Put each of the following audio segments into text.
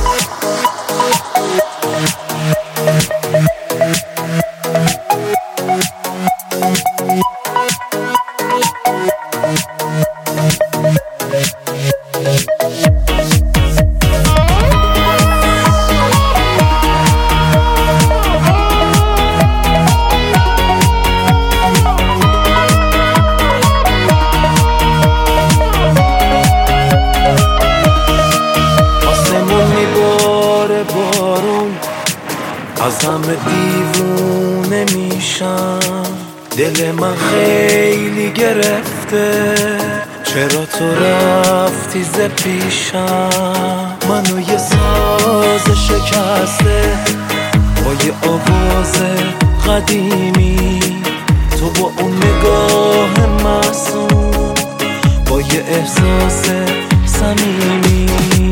از همه دیوونه میشم، دل من خیلی گرفته، چرا تو رفتی ز پیشم؟ منو یه ساز شکسته با یه آواز قدیمی، تو با اون نگاه معصوم، با یه احساس صمیمی.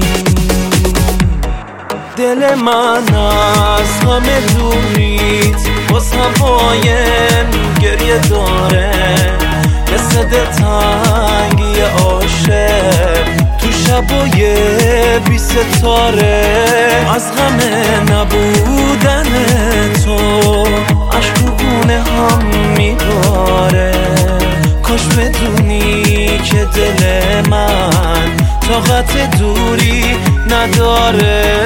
دل من از همه دوریت باز هوایم گریه داره، مثل دلتنگی عاشق تو شبای بی ستاره. از غم نبودن تو عشق و گونه هم میباره، کاش بدونی که دل من طاقت دوری نداره.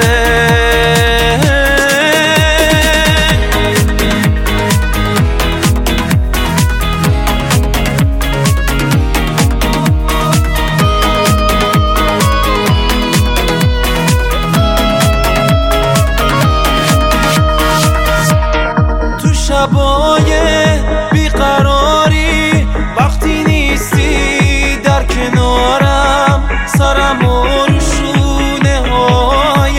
تو شبای بیقراری وقتی نیستی در کنارم، سرم و روشونه های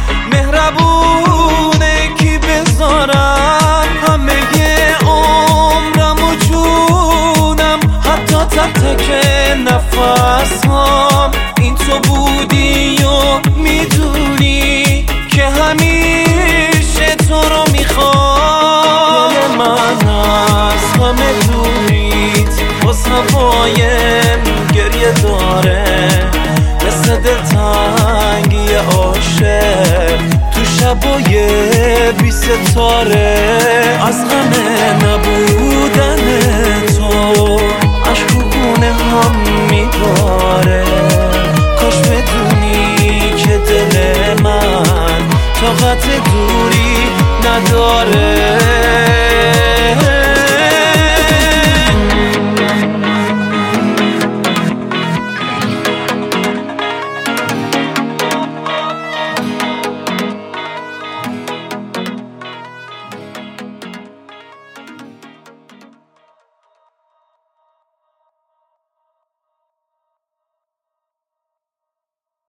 مهربونه کی بذارم، همه عمرم و جونم، حتی تک تک نفس هم این تو بودی و میدونی که همیشه تو رو میخوام. دل من از همه دوریت باز هوایم گریه داره، مثل دلتنگی عاشق تو شبای بی ستاره. از غم نبودن تو عشق و گونه هم میباره، کاش بدونی که دل من طاقت دوری نداره.